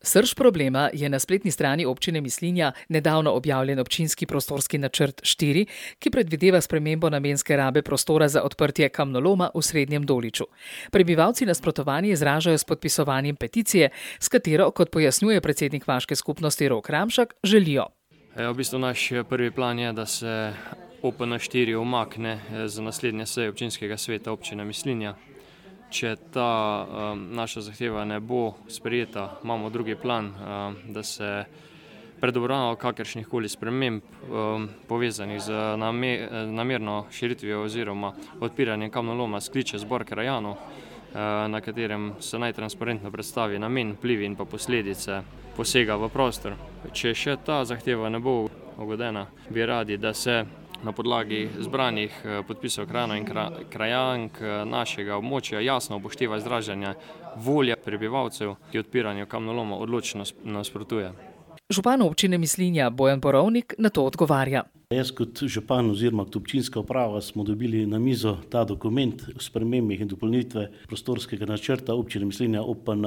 Srž problema je na spletni strani občine Mislinja nedavno objavljen občinski prostorski načrt 4, ki predvideva spremembo namenske rabe prostora za odprtje kamnoloma v Srednjem Doliču. Prebivalci nasprotovanje izražajo s podpisovanjem peticije, s katero, kot pojasnjuje predsednik vaške skupnosti Rok Ramšak, želijo. V bistvu naš prvi plan je, da se OPN 4 umakne za naslednje seje občinskega sveta občine Mislinja. Če ta naša zahteva ne bo sprejeta, imamo drugi plan, da se pred obravnavo kakršnih koli sprememb povezanih z namerno širitvijo oziroma odpiranjem kamnoloma skliče zbor krajanov, na katerem se najtransparentno predstavi namen, vplivi in pa posledice posega v prostor. Če še ta zahteva ne bo ugodena, bi radi, da se na podlagi zbranih podpisov krajanov in krajank našega območja jasno upošteva izražanje volje prebivalcev, ki odpiranju kamnoloma odločno nasprotuje. Župan občine Mislinja Bojan Borovnik na to odgovarja. Jaz kot župan oziroma kot občinska uprava smo dobili na mizo ta dokument o spremembah in dopolnitve prostorskega načrta občine Mislinja OPN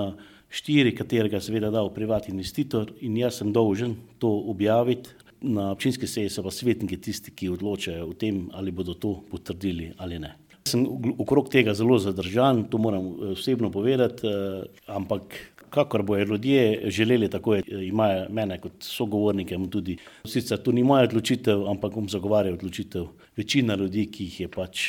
4, katerega seveda dal privatni investitor, in jaz sem dolžen to objaviti. Na občinski seji so pa svetniki tisti, ki odločajo o tem, ali bodo to potrdili ali ne. Sem okrog tega zelo zadržan, to moram osebno povedati, ampak kakor bojo ljudje želeli, tako imajo mene kot sogovornike tudi. Sicer to ni moja odločitev, ampak bom zagovarjal odločitev večina ljudi, ki jih je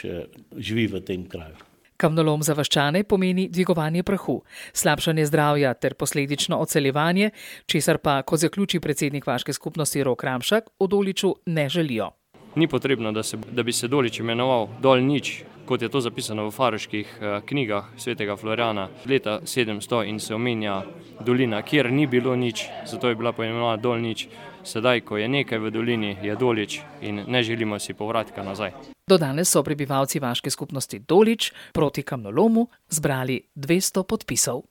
živi v tem kraju. Kamnolom za vaščane pomeni dvigovanje prahu, slabšanje zdravja ter posledično odseljevanje, česar pa, kot zaključi predsednik vaške skupnosti Rok Ramšak, v Doliču ne želijo. Ni potrebno, da bi se Dolič imenoval Dol nič, kot je to zapisano v faroških knjigah svetega Florjana leta 700 in se omenja dolina, kjer ni bilo nič, zato je bila poimenovana Dol nič. Sedaj, ko je nekaj v dolini, je Dolič in ne želimo si povratka nazaj. Do danes so prebivalci vaške skupnosti Dolič proti kamnolomu zbrali 200 podpisov.